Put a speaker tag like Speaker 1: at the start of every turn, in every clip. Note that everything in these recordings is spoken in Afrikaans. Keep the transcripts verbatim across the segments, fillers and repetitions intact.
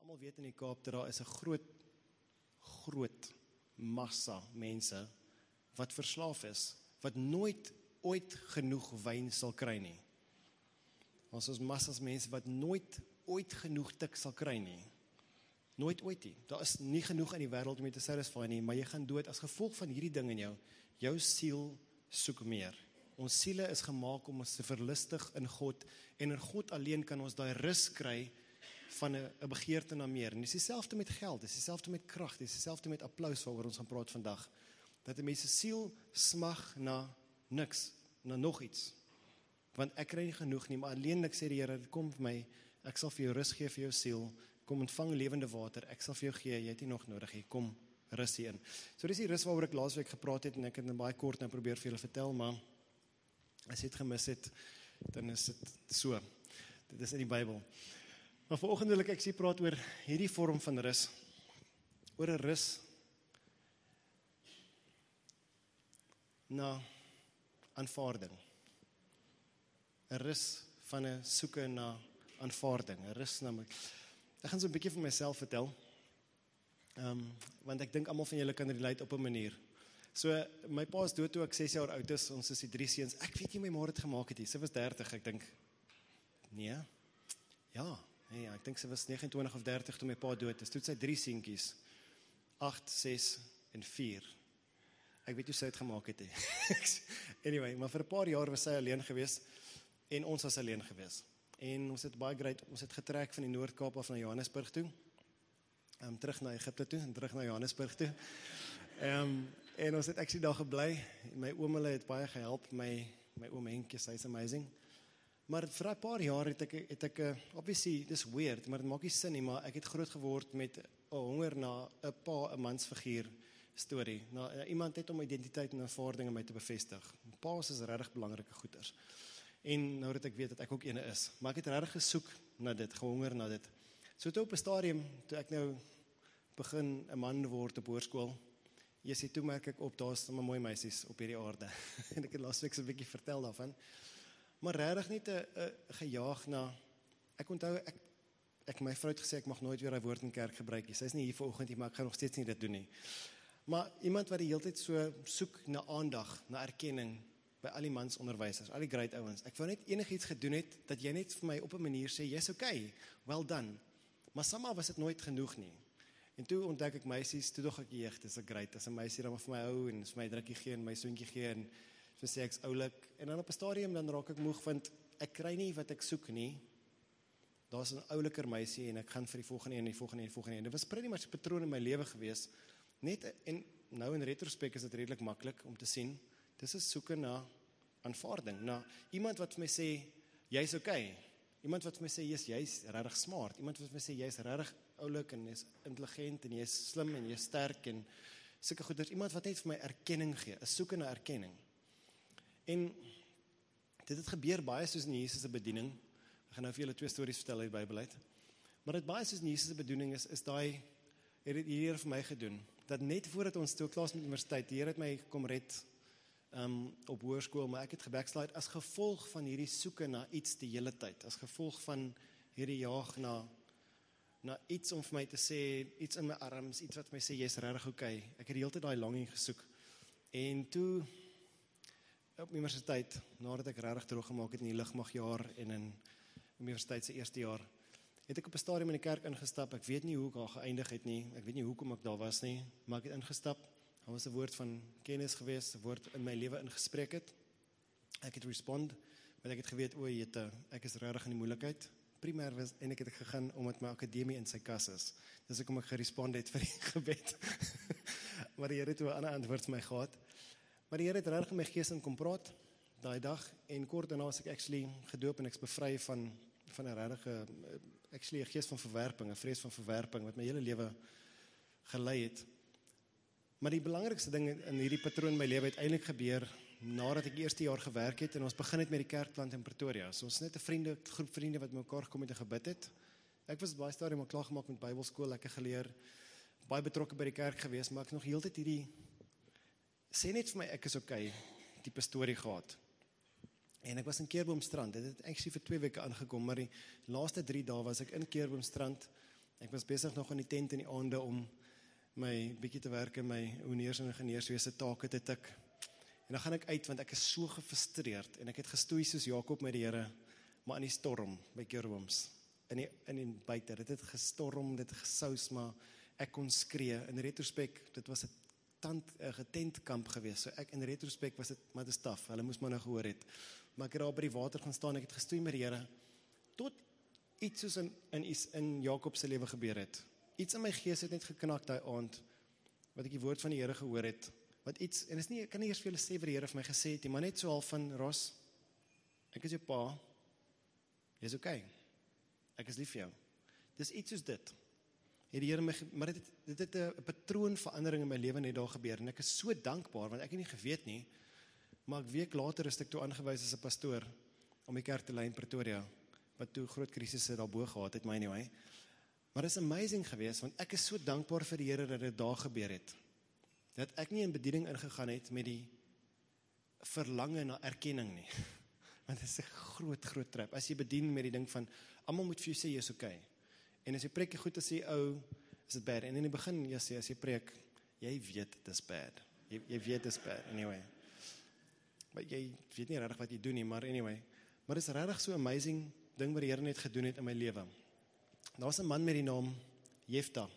Speaker 1: Almal weet in die Kaap dat daar is 'n groot, groot massa mense wat verslaaf is, wat nooit ooit genoeg wyn sal kry nie. Ons is massas mense wat nooit ooit genoeg tik sal kry nie. Nooit ooit nie. Daar is nie genoeg in die wêreld om jy te satisfy nie, maar jy gaan dood as gevolg van hierdie ding in jou. Jou siel soek meer. Ons siele is gemaak om ons te verlustig in God, en in God alleen kan ons daai rus kry van 'n begeerte na meer. En dis dieselfde met geld, dis dieselfde met krag, dis dieselfde met applous waaroor ons gaan praat vandag. Dat 'n mens se siel smag na niks, na nog iets. Want ek kry nie genoeg nie, maar alleenlik sê die Here, kom vir my, ek sal vir jou rus gee vir jou siel, kom ontvang lewende water, ek sal vir jou gee, jy het nie nog nodig, jy kom rus hierin. So dis die rus waaroor ek laasweek gepraat het, en ek het nou baie kort nou probeer vir julle vertel, maar as jy het gemis het, dan is dit so. Dit is in die Bybel. Maar vanoggend wil ek ek sê praat oor hierdie vorm van rus, oor 'n rus na aanvaarding. 'n Rus van 'n soeke na aanvaarding, 'n rus na my. Ek gaan so 'n bietjie van myself vertel. Ehm um, want ek dink almal van julle kan relate op 'n manier. So my pa is dood toe ek ses jaar oud is, ons is die drie seuns. Ek weet nie my ma het gemaak het nie. Sy was dertig, ek dink. Nee. Ja, nee, ja, ek dink sy was nege en twintig of dertig toe my pa dood is. Toe het sy drie seentjies. agt, ses en vier. Ek weet hoe sy het gemaak het. He. Anyway, maar vir 'n paar jaar was sy alleen gewees en ons was alleen gewees. En ons het baie great, ons het getrek van die Noord-Kaap af na Johannesburg toe. Um, terug na Egipte toe en terug na Johannesburg toe. Um, en ons het actually daar gebly. My oom hulle het baie gehelp, my my oom Henkie, hy's amazing. Maar vir 'n paar jaar het ek het ek obviously dis weird, maar dit maak nie sin nie, maar ek het groot geword met 'n honger na 'n pa, 'n mansfiguur storie. Na iemand het om identiteit en aanvaarding in my te bevestig. Pa's is regtig belangrike goeters. En nou dat ek weet dat ek ook ene is, maar ek het regtig gesoek na dit, gehonger na dit. So toe op 'n stadium, toe ek nou begin 'n man word op hoërskool, jy sê toe merk ek op, daar's sommer mooi meisies op hierdie aarde. En ek het laasweek so 'n bietjie vertel daarvan. Maar regtig net 'n gejaag na, ek onthou, ek, ek my vrou het gesê, ek mag nooit weer daai woord in kerk gebruik nie. Sy is nie hier vanoggend nie, maar ek gaan nog steeds nie dit doen nie. Maar iemand wat die hele tyd so soek na aandag, na erkenning, by al die mansonderwysers, al die great ouens. Ek wou net enigiets gedoen het, dat jy net vir my op 'n manier sê, jy's okay, well done. Maar somehow was dit nooit genoeg nie. En toe ontdek ek meisies, toe dog ek, jeeg, dis 'n great, as 'n meisie dan maar vir my hou, en vir my drukkie gee, en my soentjie gee, en vir sê ek's oulik. En dan op 'n stadium, dan raak ek moeg, want ek kry nie wat ek soek nie. Daar's 'n ouliker meisie, en ek gaan vir die volgende een, en die volgende een, die volgende een. Dit was pretty much 'n patroon in my lewe gewees. Net, en nou in retrospek is dit redelik maklik om te sien, dis 'n soeke na aanvaarding, na iemand wat vir my sê, jy's okay. Iemand wat vir my sê, jy's jy's regtig smart. Iemand wat vir my sê, jy's regtig oulik, en jy's intelligent, en jy's slim, en jy's sterk, en sulke goeders. Iemand wat net vir my erkenning gee, 'n soeke na erkenning. En dit het gebeur baie soos in Jesus se bediening. Ek gaan nou vir julle twee stories vertel uit die Bybel uit. Maar dit baie soos in Jesus se bediening is, is daai, het die Here vir my gedoen, dat net voordat ons toe klaar is met universiteit, die Here het my kom red, Um, op hoërskool, maar ek het gebackslide as gevolg van hierdie soeke na iets die hele tyd, as gevolg van hierdie jaag na, na iets om vir my te sê, iets in my arms, iets wat vir my sê, jy's regtig okay. Ek het die hele tyd daai longing gesoek. En toe, op universiteit, nadat ek regtig droog gemaak het in die lugmagjaar en in universiteit se eerste jaar, het ek op 'n stadium in die kerk ingestap. Ek weet nie hoe ek daar geëindig het nie, ek weet nie hoekom ek daar was nie, maar ek het ingestap. Daar was 'n woord van kennis gewees, 'n woord in my lewe ingespreek het. Ek het respond, want ek het geweet, o, jette, ek is regtig in die moeilikheid. Primêr was, en ek het gegaan omdat my akademie in sy kas is. Dis hoekom ek gerespond het vir die gebed. Maar die Here het 'n ander antwoord vir my gehad. Maar die Here het regtig in my gees in kom praat, daai dag, en kort daarna was ek actually gedoop en ek's bevry van, van 'n regtige, actually 'n gees van verwerping, 'n vrees van verwerping, wat my hele lewe gelei het. Maar die belangrikste ding in hierdie patroon in my lewe het eintlik gebeur nadat ek eerste jaar gewerk het en ons begin het met die kerkplant in Pretoria. So ons is net 'n vriende, groep vriende wat mekaar gekom het en gebid het. Ek was baie stadium al klaar gemaak met Bybelskool, lekker geleer, baie betrokke by die kerk gewees, maar ek nog heeltyd hierdie sê net vir my ek is okay, tipe storie gehad. En ek was in Keurboomstrand, dit het actually vir twee weke aangekom, maar die laaste drie dae was ek in Keurboomstrand Ek was besig nog in die tent in die aande om my bietjie te werk in my honeurs- en ingenieurswese take te tik. En dan gaan ek uit, want ek is so gefrustreerd, en ek het gestoei soos Jakob met die Here, maar in die storm, by Kerwoms, in die, in die buite, dit het gestorm, dit het gesous, maar ek kon skree. In retrospek, dit was 'n tand, 'n getentkamp geweest, so ek, in retrospek was dit maar te staf, hulle moes maar nou gehoor het. Maar ek het daar by die water gaan staan, ek het gestoei met die Here, tot iets soos in, in, in Jakob se lewe gebeur het. Iets in my gees het net geknak daai aand, wat ek die woord van die Here gehoor het, wat iets, en is nie, ek kan nie eers vir julle sê wat die Here vir my gesê het, maar net so half van, Ros, ek is jou pa, jy is okay, ek is lief vir jou. Dis iets soos dit. Het die Here my, maar dit, dit het 'n patroonverandering in my lewe net daar gebeur, en ek is so dankbaar, want ek het nie geweet nie, maar 'n week later is ek toe aangewys as 'n pastoor, om die kerk te lei in Pretoria, wat toe groot krisisse daarbo gehad het, my anyway. Maar dit is amazing geweest, want ek is so dankbaar vir die Here dat dit daar gebeur het. Dat ek nie in bediening ingegaan het met die verlange na erkenning nie. Want dit is 'n groot, groot trap. As jy bedien met die ding van, almal moet vir jou sê, jy is okay. En as jy preek goed is, sê, ou, is dit bad. En in die begin, jy sê, as jy preek, jy weet dit is bad. Jy, jy weet dit is bad, anyway. Maar jy weet nie regtig wat jy doen nie, maar anyway. Maar dit is regtig so amazing ding wat die Here net gedoen het in my lewe. Daar is 'n man met die naam Jefta.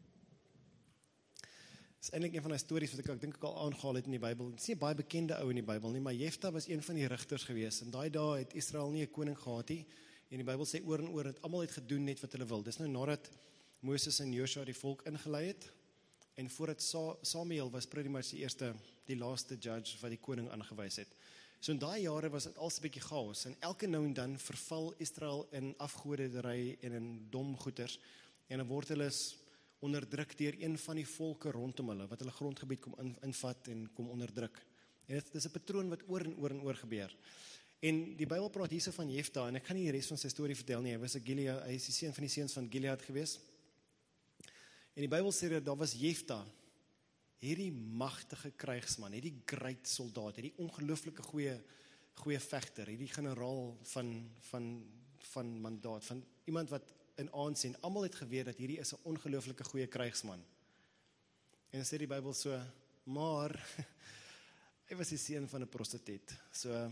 Speaker 1: Dit is eintlik een van die stories wat ek, ek dink ek al aangehaal het in die Bybel. Dit is nie 'n baie bekende ou in die Bybel nie, maar Jefta was een van die rigters gewees. En daai dae het Israel nie 'n koning gehad nie. En die Bybel sê oor en oor dat almal het gedoen net wat hulle wil. Dis nou nadat Moses en Joshua die volk ingelei het. En voordat Sa Samuel was pretty much die eerste, die laaste judge wat die koning aangewys het. So in daai jare was dit als 'n bietjie chaos. En elke nou en dan verval Israel in afgodedery en in dom goeters. En dan word hulle onderdruk deur een van die volke rondom hulle, wat hulle grondgebied kom in, invat en kom onderdruk. En dit is 'n patroon wat oor en oor en oor gebeur. En die Bybel praat hierso van Jefta, en ek gaan nie die res van sy storie vertel nie, hy was 'n Gilead, hy is die seun van die seuns van Gilead gewees. En die Bybel sê dat daar was Jefta, hierdie magtige krygsman, hierdie great soldaat, hierdie ongelooflike goeie, goeie vegter, hierdie generaal van, van, van mandaat, van iemand wat in aansien, almal het geweet dat hierdie is 'n ongelooflike goeie krygsman. En sê die Bybel so, maar, hy was die seun van 'n prostituut, so,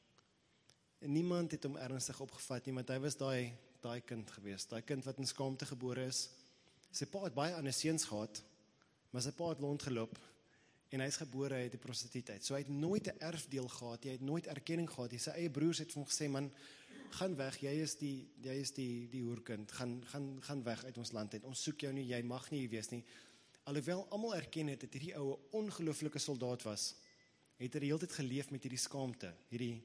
Speaker 1: niemand het hom ernstig opgevat nie, want hy was daai, daai kind gewees, daai kind wat in skaamte gebore is. Sy pa het baie ander seuns gehad, maar sy pa het rondgeloop, en hy is gebore uit die prostituut uit. So hy het nooit 'n erfdeel gehad, hy het nooit erkenning gehad. Sy eie broers het vir hom gesê, man, gaan weg, jy is die, jy is die, die hoerkind, gaan, gaan, gaan weg uit ons land uit, ons soek jou nie, jy mag nie hier wees nie. Alhoewel almal erken het, dat hierdie ou 'n ongelooflike soldaat was, het hy die hele tyd geleef met hierdie skaamte, hierdie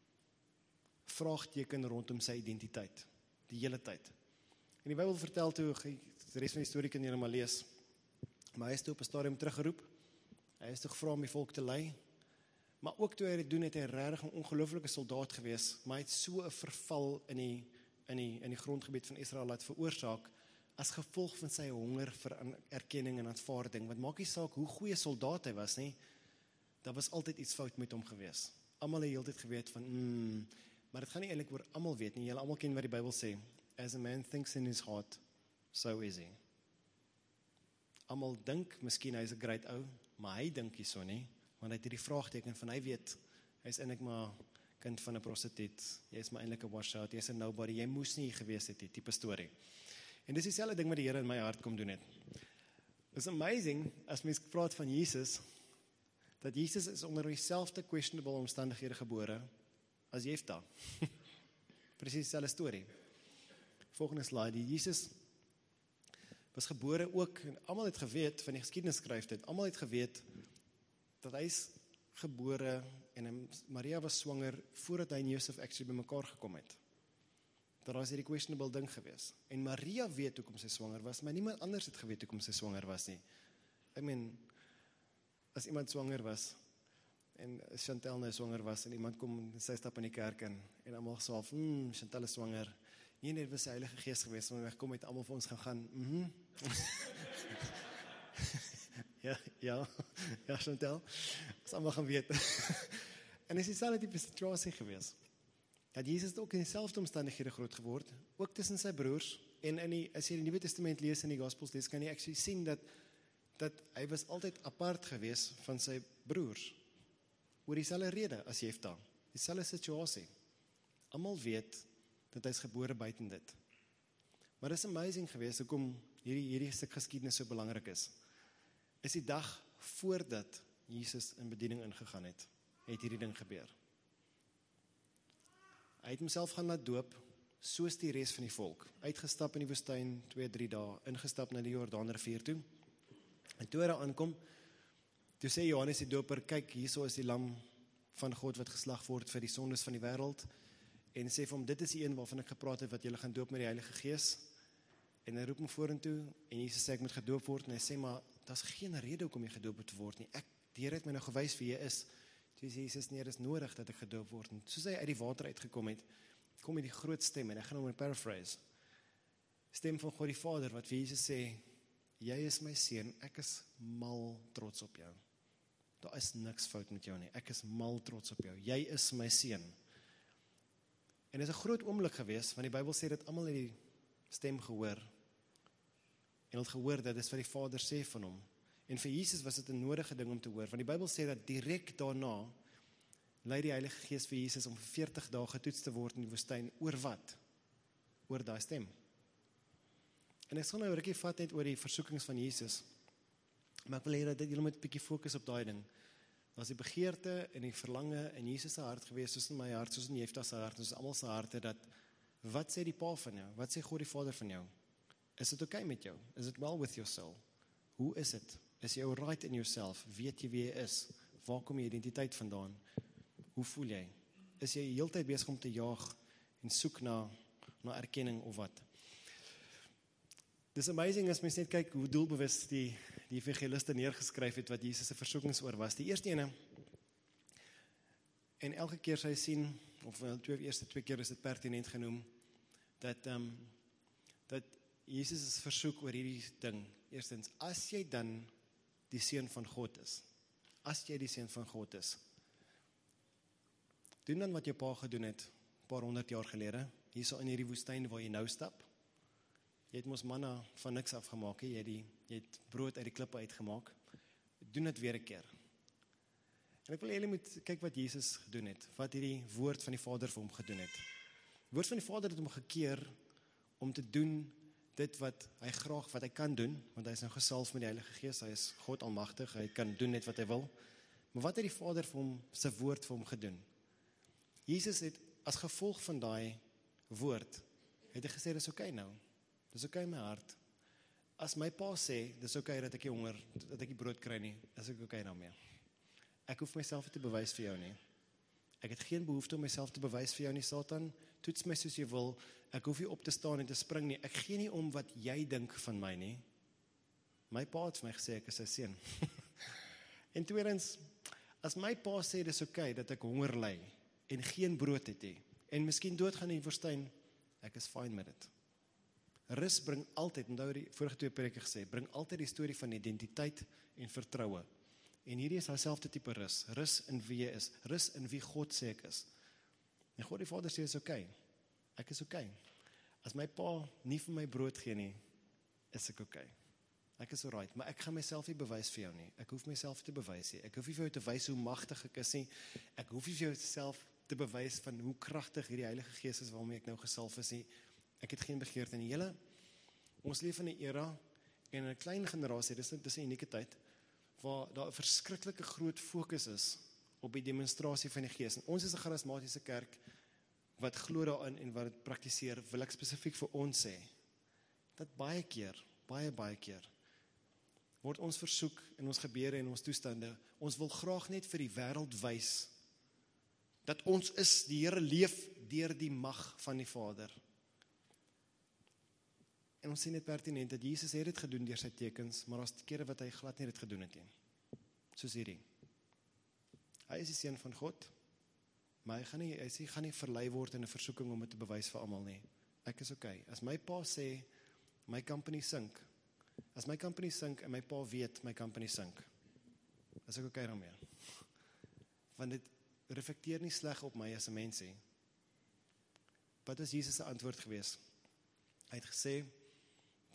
Speaker 1: vraagteken rondom sy identiteit, die hele tyd. En die Bybel vertel toe, die res van die storie kan julle maar lees, maar hy is toe op 'n stadium teruggeroep, hy is toe gevra om die volk te lei, maar ook toe hy dit doen, het hy regtig 'n ongelooflike soldaat gewees, maar hy het so 'n verval in die, in die, in die grondgebied van Israel laat veroorsaak, as gevolg van sy honger vir erkenning en aanvaarding, want maak nie saak hoe goeie soldaat hy was nie, daar was altyd iets fout met hom gewees. Almal het heeltyd geweet van, mm, maar dit gaan nie eintlik oor almal weet nie, julle almal ken wat die Bybel sê, as a man thinks in his heart, so is he. Almal dink, miskien hy is 'n great ou, maar hy dink nie so nie, want hy het hierdie vraagteken van, hy weet, hy is eintlik maar kind van 'n prostituut, jy is maar eintlik 'n washout, jy is 'n nobody, jy moes nie gewees het, die tipe storie. En dis dieselfde ding wat die Here in my hart kom doen het. It's amazing, as mens praat van Jesus, dat Jesus is onder dieselfde questionable omstandighede gebore, as Jefta. Presies dieselfde storie. Volgende slide, Jesus was gebore ook, en almal het geweet, van die geskiedenis skryf dit, almal het geweet, dat hy is gebore, en Maria was swanger, voordat hy en Josef actually by mekaar gekom het. Dat was hierdie questionable ding gewees. En Maria weet hoekom sy swanger was, maar niemand anders het geweet hoekom sy swanger was nie. I mean, as iemand swanger was, en Chantel nou swanger was, en iemand kom, en sy stap in die kerk in, en allemaal so af, hmm, Chantel is swanger, nie net was die Heilige Gees gewees, maar wegkom het allemaal vir ons gaan gaan, mhm, mm ja, ja, ja, Chantel, is allemaal gaan weet. En is dieselfde type situasie gewees, dat Jesus ook in dieselfde omstandighede groot geword, ook tussen sy broers, En in die, as jy die Nuwe Testament lees in die Gospels lees, kan jy actually sien dat, dat hy was altyd apart gewees van sy broers. Oor dieselfde rede as Jefta, dieselfde situasie. Almal weet dat hy is gebore buiten dit. Maar dit is amazing geweest hoekom hierdie, hierdie stuk geskiedenis so belangrik is. Is die dag voordat Jesus in bediening ingegaan het, het hierdie ding gebeur. Hy het homself gaan laat doop, soos die res van die volk. Uitgestap in die woestyn, twee, drie dae, ingestap na die Jordaanrivier toe. En toe hy daar aankom, toe sê Johannes die doper, kyk, hierso is die lam van God wat geslag word vir die sondes van die wêreld. En sê vir hom, dit is die een waarvan ek gepraat het, wat julle gaan doop met die Heilige Gees. En hy roep hom vorentoe, en Jesus sê, ek moet gedoop word, en hy sê, maar, daar is geen rede hoekom jy gedoop moet word nie. Ek, die Here het my nou gewys wie jy is. Toe sê Jesus, nee, dit is nodig dat ek gedoop word. En soos hy uit die water uitgekom het, kom met die groot stem, en ek gaan hom in paraphrase. Stem van God die Vader, wat vir Jesus sê, jy is my seun, ek is mal trots op jou. Daar is niks fout met jou nie, ek is mal trots op jou. Jy is my seun. En dit is 'n groot oomblik geweest, want die Bybel sê dat almal het die stem gehoor. En het gehoor dat dit wat die Vader sê van hom. En vir Jesus was dit 'n nodige ding om te hoor, want die Bybel sê dat direk daarna lei die Heilige Gees vir Jesus om vir veertig dae getoets te word in die woestyn. Oor wat? Oor daai stem. En ek sal nou 'n rukkie vat net oor die versoekings van Jesus. Maar ek wil hê dat julle moet 'n bietjie fokus op daai ding. Was die begeerte en die verlange in Jesus se hart gewees, soos in my hart, soos in Jefta se hart, soos almal se harte, dat wat sê die Pa van jou? Wat sê God die Vader van jou? Is dit okay met jou? Is it well with your soul? Hoe is dit? Is jy right in yourself? Weet jy wie jy is? Waar kom jy identiteit vandaan? Hoe voel jy? Is jy heeltyd besig om te jaag en soek na, na erkenning of wat? Dis amazing as mens net kyk hoe doelbewus die, die evangeliste neergeskryf het wat Jesus se versoekings oor was. Die eerste ene, en elke keer sy sien, of wel twee eerste twee keer is dit pertinent genoem, dat, um, dat Jesus is versoek oor hierdie ding. Eerstens, as jy dan die seun van God is, as jy die seun van God is, doen dan wat jou pa gedoen het, paar honderd jaar gelede, hierso in hierdie woestyn waar jy nou stap. Jy het mos manna van niks afgemaak, jy het, die, jy het brood uit die klippe uitgemaak. Doen dit weer 'n keer. En ek wil julle moet kyk wat Jesus gedoen het, wat hierdie woord van die Vader vir hom gedoen het. Die woord van die Vader het hom gekeer om te doen dit wat hy graag, wat hy kan doen, want hy is nou gesalf met die Heilige Gees, hy is God almagtig, hy kan doen net wat hy wil. Maar wat het die Vader vir hom, sy woord vir hom gedoen? Jesus het as gevolg van daai woord, het hy gesê, dis okay nou, dis okay in my hart. As my pa sê, dis okay dat ek die honger, dat ek die brood kry nie, is ek okay daarmee. Ek hoef myself te bewys vir jou nie. Ek het geen behoefte om myself te bewys vir jou nie, Satan. Toets my soos jy wil. Ek hoef nie op te staan en te spring nie. Ek gee nie om wat jy dink van my nie. My pa het vir my gesê, ek is sy seun. En tweedens, as my pa sê, dis okay dat ek honger ly, en geen brood het nie, en miskien doodgaan in die woestyn, ek is fine met dit. Rus bring altyd, onthou die vorige twee preke gesê, bring altyd die storie van identiteit en vertroue. En hierdie is dieselfde tipe rus, rus in wie jy is, rus in wie God sê ek is. En God die Vader sê, is okay, ek is okay. As my pa nie vir my brood gee nie, is ek okay. Ek is alright, maar ek gaan myself nie bewys vir jou nie. Ek hoef myself te bewys nie. Ek hoef nie vir jou te wys hoe magtig ek is nie. Ek hoef nie vir jou self te bewys van hoe kragtig hierdie Heilige Gees is waarmee ek nou gesalf is nie. Ek het geen begeerte nie. Julle, ons leef in 'n era en in 'n klein generasie, dis, dis 'n unieke tyd, waar daar 'n verskriklike groot fokus is op die demonstrasie van die Gees. En ons is 'n charismatiese kerk wat glo daarin en wat dit praktiseer, wil ek spesifiek vir ons sê, dat baie keer, baie baie keer, word ons versoek in ons gebede en ons toestande, ons wil graag net vir die wêreld wys, dat ons is, die Here leef deur die mag van die Vader. En ons sien dit pertinent, dat Jesus het dit gedoen deur sy tekens, maar daar's kere wat hy glad nie dit gedoen het nie. Soos hierdie. Hy is die seun van God, maar hy gaan nie, hy sê, gaan nie verlei word in 'n versoeking om dit te bewys vir almal nie. Ek is okay. As my pa sê, my company sink, as my company sink en my pa weet my company sink, is ek okay daarmee. Want dit reflekteer nie sleg op my as 'n mens nie. Wat is Jesus se antwoord gewees? Hy het gesê,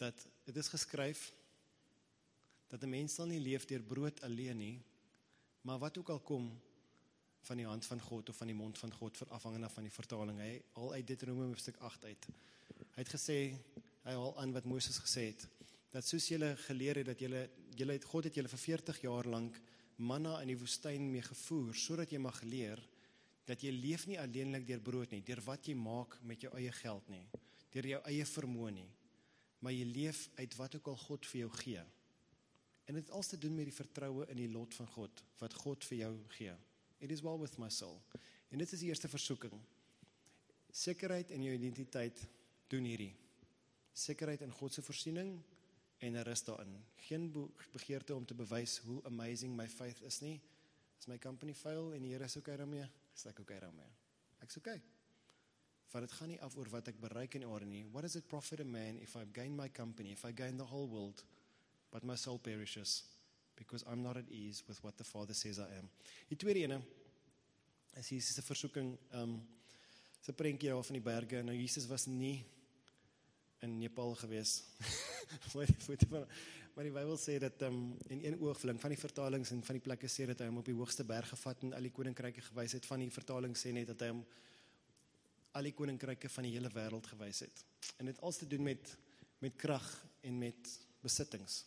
Speaker 1: dat dit is geskryf dat 'n mens sal nie leef deur brood alleen nie, maar wat ook al kom van die hand van God of van die mond van God, afhangende van die vertaling. Hy haal uit Deuteronomium hoofstuk agt uit. Hy het gesê, hy haal aan wat Moses gesê het, dat soos julle geleer het, dat julle, julle het, God het julle vir veertig jaar lank manna in die woestyn mee gevoer, sodat jy mag leer, dat jy leef nie alleenlik deur brood nie, deur wat jy maak met jou eie geld nie, deur jou eie vermoë nie, maar jy leef uit wat ook al God vir jou gee. En dit het alles te doen met die vertroue in die lot van God, wat God vir jou gee. It is well with my soul. En dit is die eerste versoeking. Sekerheid in jou identiteit doen hierdie. Sekerheid in God se voorsiening en 'n rus daarin. Geen begeerte om te bewys hoe amazing my faith is nie. As my company fail en die Here is okay daarmee, is ek okay daarmee. Ek's okay. Want dit gaan nie af oor wat ek bereik in orde nie. What does it profit a man if I gain my company, if I gain the whole world, but my soul perishes, because I'm not at ease with what the Father says I am. Die tweede ene, is Jesus se versoeking, um, se prentjie daar van die berge. Nou Jesus was nie in Nepal gewees, maar die Bybel sê dat um, in een oogblink van die vertalings en van die plekke sê dat hy hom op die hoogste berg gevat en al die koninkryke gewys het. Van die vertaling sê net dat hy hom al die koninkryke van die hele wêreld gewys het. En dit alles te doen met, met krag en met besittings.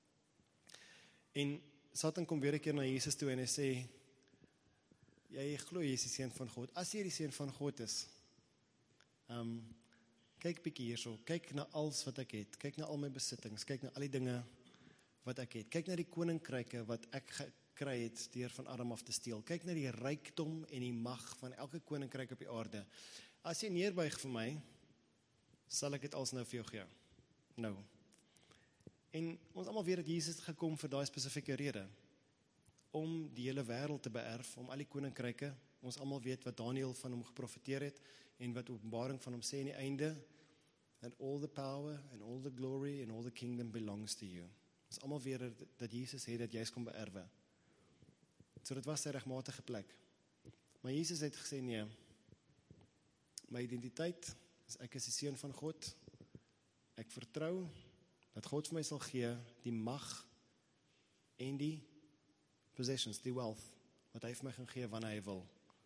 Speaker 1: En Satan kom weer 'n keer na Jesus toe en hy sê, jy glo jy is die seun van God. As jy die seun van God is, um, kyk bietjie hierso, kyk na alles wat ek het, kyk na al my besittings, kyk na al die dinge wat ek het, kyk na die koninkryke wat ek gekry het deur van Adam af te steel, kyk na die rykdom en die mag van elke koninkryk op die aarde. As jy neerbuig vir my, sal ek dit alles nou vir jou gee. Nou. En ons almal weet dat Jesus het gekom vir daai spesifieke rede, om die hele wêreld te beerf, om al die koninkryke. Ons almal weet wat Daniël van hom geprofeteer het, en wat Openbaring van hom sê in die einde, that all the power, and all the glory, and all the kingdom belongs to you. Ons almal weet dat, dat Jesus het dat jy kom beerwe. So dit was sy regmatige plek. Maar Jesus het gesê, nee, my identiteit is ek is die seun van God, ek vertrou, dat God vir my sal gee, die mag, en die possessions, die wealth, wat hy vir my gaan gee, wanneer hy wil.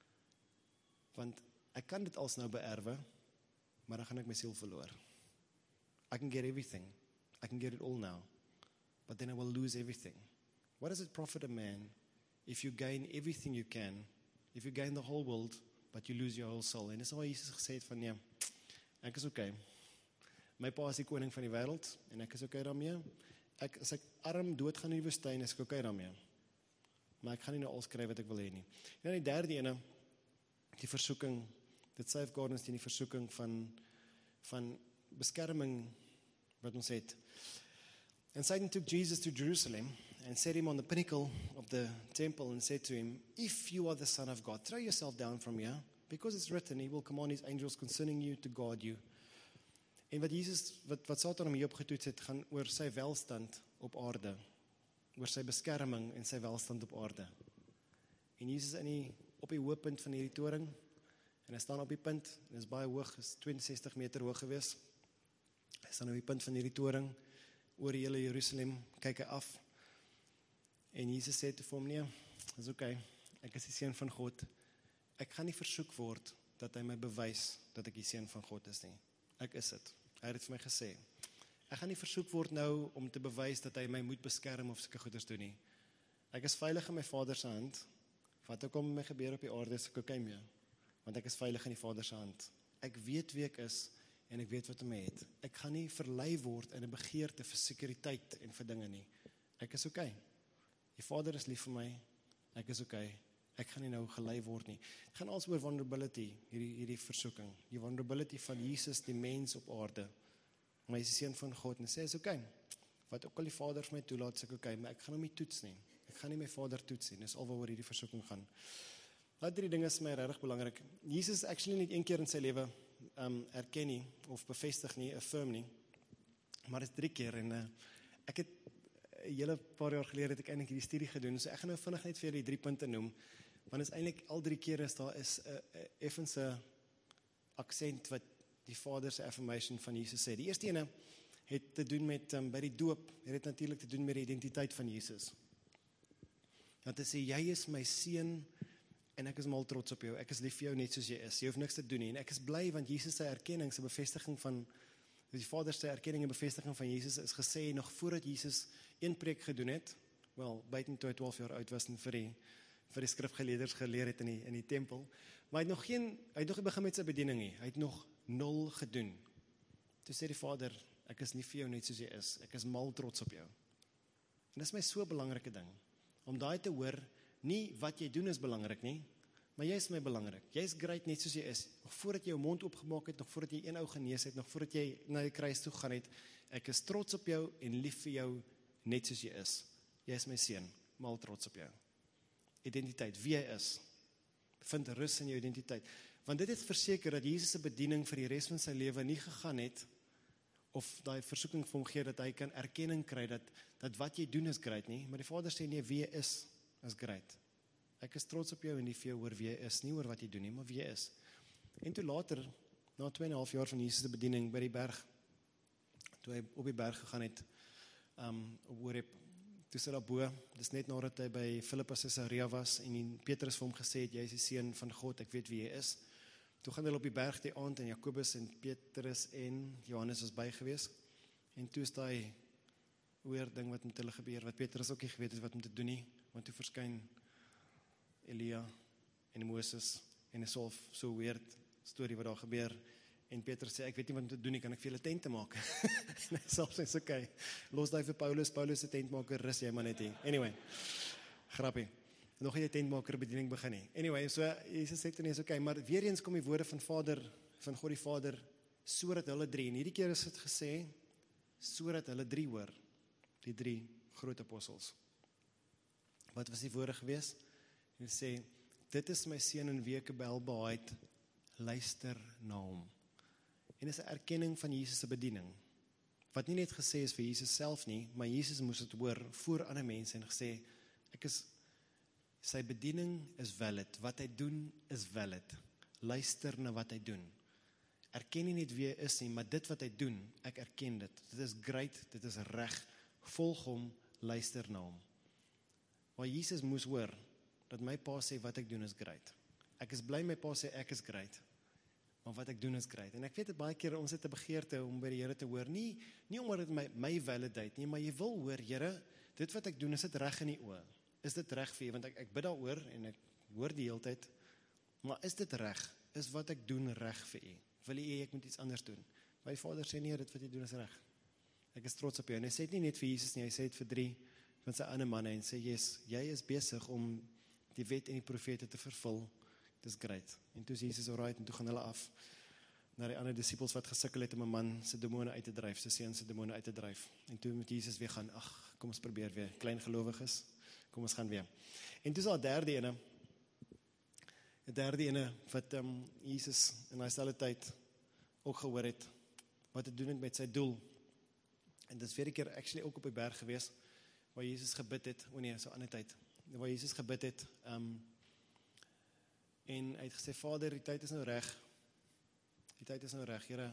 Speaker 1: Want ek kan dit als nou beerwe, maar dan gaan ek my siel verloor. I can get everything. I can get it all now. But then I will lose everything. What does it profit a man if you gain everything you can, if you gain the whole world, but you lose your whole soul? En dis wat Jesus gesê het van, nee, ek is okay. My pa is die koning van die wêreld, en ek is okay daarmee. Ek, as ek arm dood gaan in die woestyn, is ek okay daarmee. Maar ek gaan nie nou alles kry wat ek wil hê nie. En dan die derde ene, die versoeking, dit safeguarding teen die versoeking van, van beskerming wat ons het. And Satan took Jesus to Jerusalem and set him on the pinnacle of the temple and said to him, if you are the Son of God, throw yourself down from here, because it's written, he will command his angels concerning you to guard you. En wat Jesus, wat, wat Satan hom hier opgetoets het, gaan oor sy welstand op aarde, oor sy beskerming en sy welstand op aarde. En Jesus in die, op die hoogpunt van hierdie toring, en hy staan op die punt, en is baie hoog, is tweeënses meter hoog gewees. Hy staan op die punt van hierdie toring, oor die hele Jerusalem, kyk hy af, en Jesus sê toe vir hom, nee, is okay, ek is die seun van God, ek gaan nie versoek word, dat hy my bewys, dat ek die seun van God is nie. Ek is het. Hy het vir my gesê. Ek gaan nie versoek word nou om te bewys dat hy my moet beskerm of sulke goeders doen nie. Ek is veilig in my Vader se hand. Wat ook al met my gebeur op die aarde, is ek okay mee. Want ek is veilig in die Vader se hand. Ek weet wie ek is en ek weet wat hy my het. Ek gaan nie verlei word in 'n begeerte vir sekuriteit en vir dinge nie. Ek is okay. Die Vader is lief vir my. Ek is okay. Ek gaan nie nou gelei word nie. Ek gaan alles oor vulnerability, hierdie, hierdie versoeking. Die vulnerability van Jesus, die mens op aarde. Maar hy is die seun van God en sê, is okay. Wat ook al die Vader vir my toelaat, is ek okay, maar ek gaan hom nie toets nie. Ek gaan nie my Vader toets nie. Dis al waaroor hierdie versoeking gaan. Daai drie dinge is my regtig belangrik. Jesus actually nie een keer in sy lewe um, erken nie, of bevestig nie, affirm nie. Maar dit is drie keer en uh, ek het 'n hele paar jaar gelede het ek eintlik hierdie studie gedoen, so ek gaan nou vinnig net vir julle die drie punte noem, want is eintlik al drie kere is daar is 'n uh, uh, effense aksent wat die Vader se affirmation van Jesus sê. Die eerste ene het te doen met, um, by die doop, het het natuurlik te doen met die identiteit van Jesus. Dat hy sê, jy is my seun, en ek is mal trots op jou, ek is lief vir jou net soos jy is, jy hoef niks te doen nie, en ek is bly, want Jesus sy erkenning, sy bevestiging van, die Vader sy erkenning en bevestiging van Jesus is gesê, nog voordat Jesus een preek gedoen het, wel, buiten toe hy twaalf jaar oud was, en vir die, vir die skrifgeleerders geleer het in die, in die tempel, maar hy het nog geen, hy het nog nie begin met sy bediening nie, hy het nog nul gedoen. Toe sê die Vader, ek is lief vir jou net soos jy is, ek is mal trots op jou. En dis my so belangrike ding, om daai te hoor, nie wat jy doen is belangrik nie, maar jy is my belangrik, jy is great net soos jy is, nog voordat jy jou mond opgemaak het, nog voordat jy een ou genees het, nog voordat jy na die kruis toe gaan het, ek is trots op jou en lief vir jou net soos jy is, jy is my seun, mal trots op jou. Identiteit, wie hy is, vind rus in jou identiteit, want dit het verseker dat Jesus se bediening vir die res van sy lewe nie gegaan het, of daai versoeking vir hom gee, dat hy kan erkenning kry, dat, dat wat jy doen is great nie, maar die Vader sê nie, wie jy is, is great. Ek is trots op jou en nie vir jou oor wie jy is, nie oor wat jy doen nie, maar wie jy is. En toe later, na twee en 'n half jaar van Jesus se bediening by die berg, toe hy op die berg gegaan het, um, op Horeb, toe sit daar bo, dis net nadat hy by Philippi Caesarea was, en Petrus vir hom gesê het, jy is die seun van God, ek weet wie jy is. Toe gaan hulle op die berg die aand, en Jakobus en Petrus en Johannes was by gewees, en toe is daai oor ding wat met hulle gebeur, wat Petrus ook nie geweet het wat om te doen nie, want toe verskyn Elia en Moses, en is so, so weird storie wat daar gebeur, en Petrus sê, ek weet nie wat om te doen nie, kan ek vir julle tente maak? En hy selfs sê, okay, los daai vir Paulus, Paulus se tentmaker, rus jy maar net hier. Anyway, grappie, nog nie die tentmaker bediening begin nie. Anyway, so, Jesus sê toe nie, is okay, maar weer eens kom die woorde van Vader, van God die Vader, so dat hulle drie, en hierdie keer is het gesê, so dat hulle drie hoor, die drie groot apostels. Wat was die woorde gewees? En sê, dit is my seun in wie ek welbehae het, luister na hom. En dis 'n erkenning van Jesus se bediening, wat nie net gesê is vir Jesus self nie, maar Jesus moes dit hoor voor ander mense en gesê, ek is, sy bediening is valid, wat hy doen is valid, luister na wat hy doen. Erken nie net wie hy is nie, maar dit wat hy doen, ek erken dit, dit is great, dit is reg, volg hom, luister na hom. Maar Jesus moes hoor, dat my pa sê wat ek doen is great. Ek is bly my pa sê ek is great, maar wat ek doen is great. En ek weet dit baie keer, ons het 'n begeerte om by die Here te hoor, nie, nie omdat dit my, my validate nie, maar jy wil hoor, Here, dit wat ek doen, is dit reg in die oë? Is dit reg vir jy? Want ek, ek bid daaroor, en ek hoor die hele tyd, maar is dit reg? Is wat ek doen reg vir u? Wil jy, ek moet iets anders doen? Maar die Vader sê nie, dit wat jy doen is reg. Ek is trots op jou. En hy sê dit nie net vir Jesus nie, hy sê dit vir drie van sy ander manne, en sê, yes, jy is besig om die wet en die profete te vervul, dit is great. En toe is Jesus alright, en toe gaan hulle af, na die ander disciples wat gesukkel het om 'n man sy demone uit te dryf, sy seun sy demone uit te dryf. En toe moet Jesus weer gaan, ag, kom ons probeer weer, klein gelowiges, kom ons gaan weer. En toe is daar 'n derde ene, 'n derde ene, wat um, Jesus in daai selfde tyd ook gehoor het, wat het doen het met sy doel. En dit is weer 'n keer actually ook op die berg gewees, waar Jesus gebid het, o nee, so 'n ander tyd, waar Jesus gebid het, um, en hy het gesê, Vader, die tyd is nou reg, die tyd is nou reg, Here,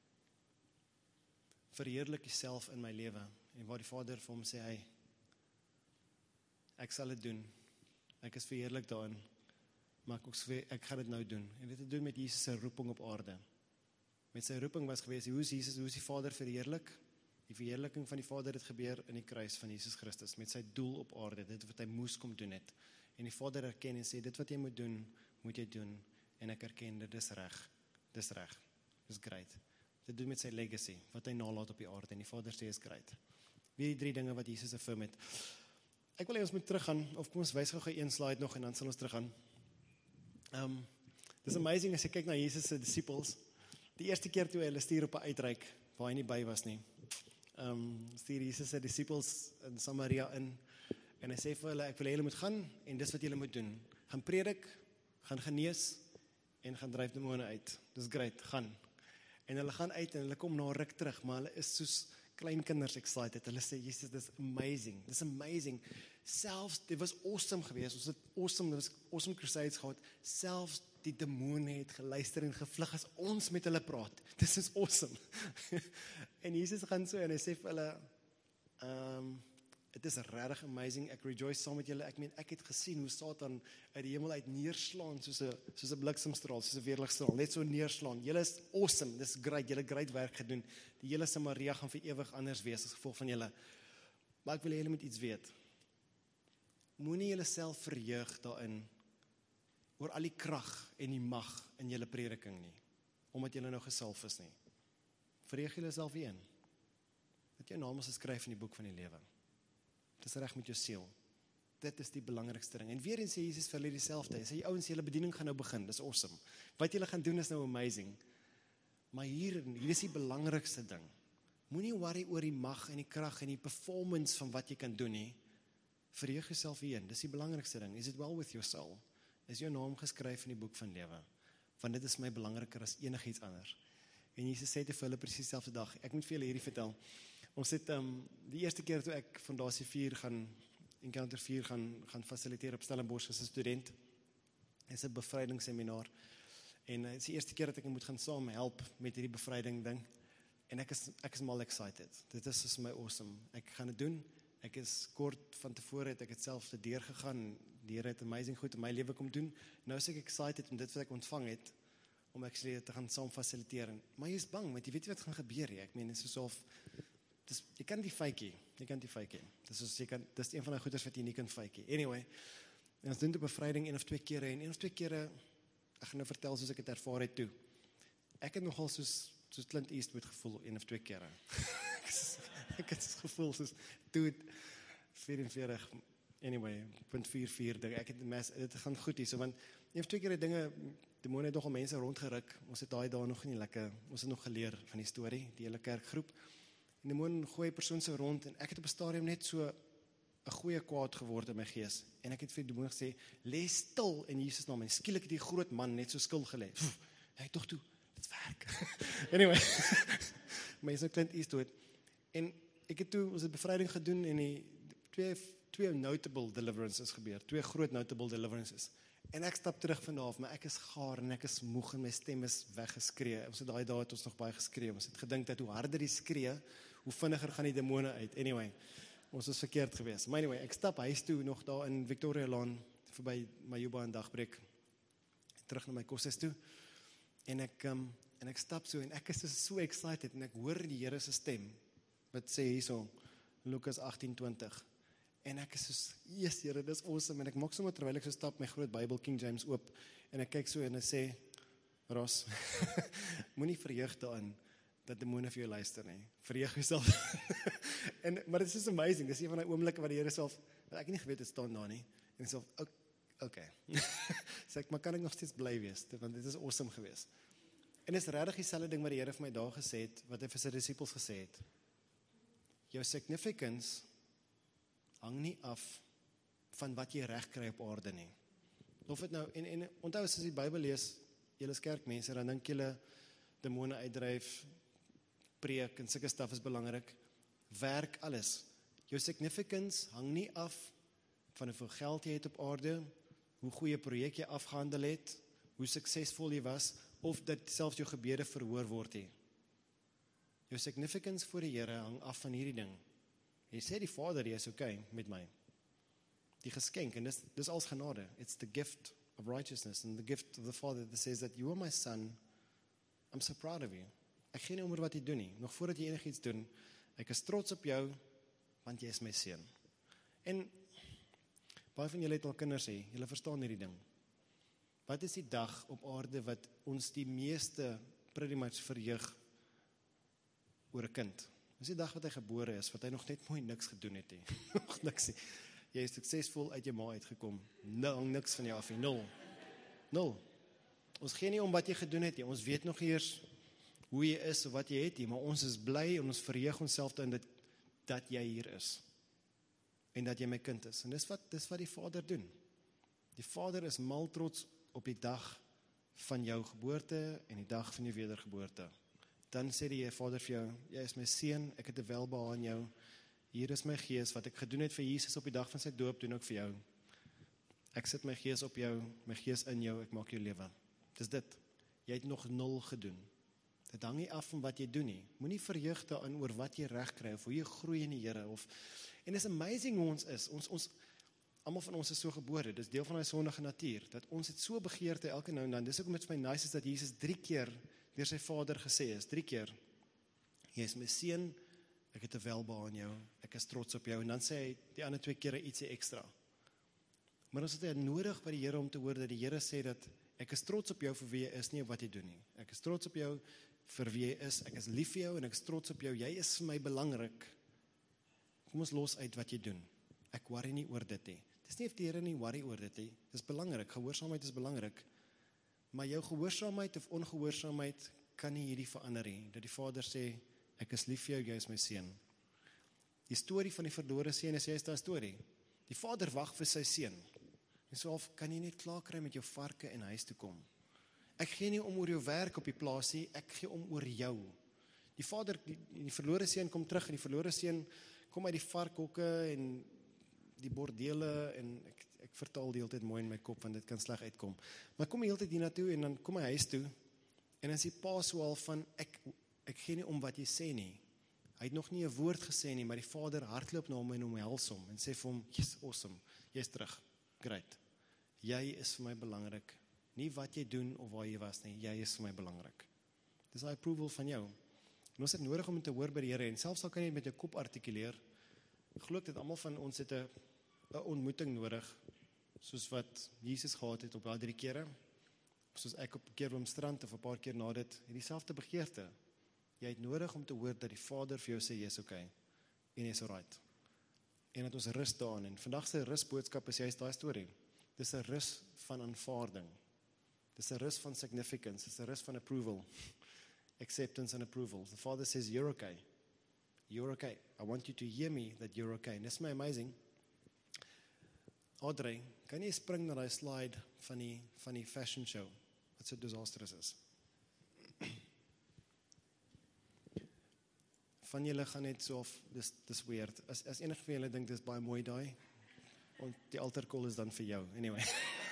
Speaker 1: verheerlik Uself in my lewe, en waar die Vader vir hom sê, hy, ek sal dit doen, ek is verheerlik daarin, maar ek, ook sê, ek gaan dit nou doen, en dit het doen met Jesus se roeping op aarde. Met sy roeping was gewees, hoe is Jesus, hoe is die Vader verheerlik? Die verheerliking van die Vader het gebeur in die kruis van Jesus Christus, met sy doel op aarde, dit wat hy moes kom doen het. En die Vader erken en sê, dit wat jy moet doen, moet jy doen, en ek erken, dit is reg, dit is reg, dit is great. Dit doen met sy legacy, wat hy nalaat op die aarde, en die Vader sê is great. Wie die drie dinge wat Jesus affirm het. Ek wil hê ons moet teruggaan, of kom ons wys gou een slide nog, en dan sal ons teruggaan. Um, dit is amazing as jy kyk na Jesus se disciples, die eerste keer toe hy hulle stuur op 'n uitreik, waar hy nie by was nie, um, stuur Jesus se disciples in Samaria in, en hy sê vir hulle, ek wil hê julle moet gaan, en dis wat julle moet doen, gaan predik, gaan genees, en gaan dryf demone uit, dis great, gaan, en hulle gaan uit, en hulle kom na 'n ruk terug, maar hulle is soos klein kinders excited, hulle sê, Jesus, dis amazing, dis amazing, selfs, dit was awesome geweest, ons het awesome, dit was awesome crusades gehad, selfs die demone het geluister en gevlug as ons met hulle praat, dis is awesome, En Jesus gaan so en hy sê vir hulle, um, it is regtig amazing, ek rejoice saam met julle, ek meen, ek het gesien hoe Satan uit die hemel uit neerslaan, soos 'n soos 'n bliksemstraal, soos 'n weerligstraal, net so neerslaan. Julle is awesome, dis great, julle great werk gedoen. Die hele Samaria gaan vir ewig anders wees as gevolg van julle. Maar ek wil hê julle moet iets weet. Moenie julle self verheug daarin oor al die krag en die mag in julle prediking nie, omdat julle nou gesalf is nie. Verheug julle self in dat jou naam is geskryf in die boek van die lewe. Dit is reg met jou siel. Dit is die belangrikste ding. En weer eens sê Jesus vir hulle dieselfde. Hy sê, jy ouens, julle bediening gaan nou begin. Dis awesome. Wat julle gaan doen is nou amazing. Maar hier, hier is die belangrikste ding. Moenie worry oor die mag en die krag en die performance van wat jy kan doen nie. Verheug jouself hierin. Dis die belangrikste ding. Is it well with your soul? Is jou naam geskryf in die boek van lewe? Want dit is my belangriker as enigiets anders. En Jesus sê te vir hulle presies dieselfde dag. Ek moet vir julle hierdie vertel. Ons het um, die eerste keer toe ek Fondasie vier gaan, Encounter vier gaan, gaan faciliteer op Stellenbosch as 'n student. Dit is 'n bevrydingsseminar. En dit is die eerste keer dat ek moet gaan saam help met hierdie bevryding ding. En ek is, ek is mal excited. Dit is is my awesome. Ek gaan dit doen. Ek is kort van tevore het ek het self te deur gegaan. Die Here het amazing goed in my lewe kom doen. Nou is ek excited om dit wat ek ontvang het, om actually te gaan saam faciliteer. Maar jy is bang, want jy weet wat gaan gebeur hier. Ek meen, dit is soos dis, jy kan die fake, jy kan die fake. Dis is jy kan dis een van die goeders wat jy nie kan fake. Anyway, en ons doen die bevryding een of twee kere en een of twee kere ek gaan nou vertel soos ek dit ervaar het toe. Ek het nogal soos soos Clint Eastwood gevoel een of twee kere. Ek het het gevoel soos dude vierenveertig anyway, punt vier vier ding. Ek het mes dit gaan goed hier so want een of twee keer dinge demone het nogal mense rondgeruk. Ons het daai dae nog nie lekker ons het nog geleer van die storie, die hele kerkgroep. En die demon gooi 'n persoon so rond en ek het op 'n stadium net so 'n goeie kwaad geword in my gees. En ek het vir die demon gesê, "Lê stil in Jesus naam." En skielik het die groot man net so stil gelê. Hy tog toe, dit werk. Anyway, maar is 'n Clint Eastwood. En ek het toe ons het bevryding gedoen en die twee twee notable deliverances gebeur, twee groot notable deliverances. En ek stap terug van daar af, maar ek is gaar en ek is moeg en my stem is weggeskree. Ons het daai dae het ons nog baie geskree. Ons het gedink dat hoe harder die skree, hoe vinniger gaan die demone uit. Anyway, ons was verkeerd geweest. Maar anyway, ek stap huis toe nog daar in Victoria Laan, verby Majuba en Dagbreek, terug na my koshuis toe. En ek um, en ek stap so en ek is so excited en ek hoor die Here se stem wat sê hierso Lukas agtien twintig. En ek is soos, yes Here, dis awesome. En ek maak sommer terwyl ek so stap my groot Bybel King James oop en ek kyk so en ek sê, Ros, moenie verheug daarin dat demone vir jou luister nie. Verheug jouself. en maar dit is amazing. Dis een van die oomblikke wat die Here self, ek het nie geweet dit staan daar nie. En self, okay. Sê ek, maar kan ek nog steeds bly wees, want dit is awesome geweest. En dit is regtig dieselfde ding wat die Here vir my daar gesê het, wat hy vir sy disippels gesê het. Jou significance hang nie af van wat jy reg kry op aarde nie. Of dit nou, en, en onthou as jy die Bybel lees, julle is kerkmense, dan dink julle demone uitdryf, preek en sulke staf is belangrik. Werk alles. Jou significance hang nie af van hoeveel geld jy het op aarde, hoe goeie projek jy afgehandel het, hoe suksesvol jy was, of dat selfs jou gebede verhoor word nie. Jou significance voor die Here hang af van hierdie ding. Jy sê die Vader, jy is okay met my. Die geskenk, en dis, dis als genade. It's the gift of righteousness and the gift of the Father that says that you are my son, I'm so proud of you. Ek gee nie om oor wat jy doen nie, nog voordat jy enigiets doen, ek is trots op jou, want jy is my seun. En baie van julle het al kinders hê, julle verstaan hierdie ding. Wat is die dag op aarde wat ons die meeste pretty much verheug oor 'n kind? Dis die dag wat hy gebore is, wat hy nog net mooi niks gedoen het nie. Nog niks nie. Jy is suksesvol uit jou ma uitgekom. Nou niks van jou af nie. Nul. Nul. Ons gee nie om wat jy gedoen het nie. Ons weet nog eers hoe jy is of wat jy het nie, maar ons is bly en ons verheug onsself in dit dat jy hier is. En dat jy my kind is. En dis wat dis wat die Vader doen. Die Vader is mal trots op die dag van jou geboorte en die dag van jou wedergeboorte. Dan sê die Vader vir jou, jy is my seun, ek het 'n welbehae in jou. Hier is my gees, wat ek gedoen het vir Jesus op die dag van sy doop, doen ek vir jou. Ek sit my gees op jou, my gees in jou, ek maak jou lewe. Dis dit. Jy het nog nul gedoen. Dit hang nie af van wat jy doen nie. Moenie verheug daarin oor wat jy reg kry of hoe jy groei in die Here of en is amazing hoe ons is. Ons ons almal van ons is so gebore. Dis deel van ons sondige natuur dat ons het so begeerte elke nou en dan. Dis ook met my nice is dat Jesus drie keer deur sy Vader gesê is, drie keer. Jy is my seun, ek het 'n welbehae in jou, ek is trots op jou en dan sê hy die ander twee kere ietsie ekstra. Maar ons het nodig by die Here om te hoor dat die Here sê dat ek is trots op jou vir wie jy is, nie op wat jy doen nie. Ek is trots op jou vir wie jy is, ek is lief vir jou en ek is trots op jou, jy is vir my belangrik. Kom ons los uit wat jy doen. Ek worry nie oor dit nie. Dis nie of die Here nie worry oor dit nie. Dis belangrik, gehoorsaamheid is belangrik. Maar jou gehoorsaamheid of ongehoorsaamheid kan nie hierdie verander nie. Dat die Vader sê, ek is lief vir jou, jy is my seun. Die storie van die verlore seun is juist daai storie. Die Vader wag vir sy seun. En so af kan jy net klaar kry met jou varke en huis toe kom. Ek gee nie om oor jou werk op die plaas nie, ek gee om oor jou. Die Vader, die, die verlore seun kom terug en die verlore seun kom uit die varkhokke en die bordele en ek, ek vertaal die hele tyd mooi in my kop want dit kan sleg uitkom. Maar kom die hele tyd hiernatoe en dan kom hy huis toe en dan is die pa so al van ek ek gee nie om wat jy sê nie. Hy het nog nie 'n woord gesê nie, maar die Vader hardloop na hom en omhels hom en sê vir hom, "Yes, awesome. Jy's terug. Great. Jy is vir my belangrik. Nie wat jy doen of waar jy was nie, jy is vir my belangrik." Dis daai approval van jou. En ons het nodig om te hoor by die Here en selfs al kan jy met jou kop artikuleer. Ek glo dit almal van ons het 'n 'n ontmoeting nodig, soos wat Jesus gehad het op daai drie kere, soos ek op 'n keer op strand of 'n paar keer na dit, het dieselfde begeerte. Jy het nodig om te hoor dat die Vader vir jou sê, jy's okay, en jy's alright. En dat ons rus daarin, en vandag se rusboodskap is juist daai storie. Dis 'n rus van aanvaarding. Dis 'n rus van significance, dis 'n rus van approval. Acceptance and approval. The Father says, you're okay. You're okay. I want you to hear me that you're okay. And that's my amazing. Audrey, kan jy spring na die slide van die, van die fashion show, wat so disastrous is? Van julle gaan net so of, dis, dis weird. As, as enige van julle dink, dis baie mooi daai, want die altar call is dan vir jou. Anyway.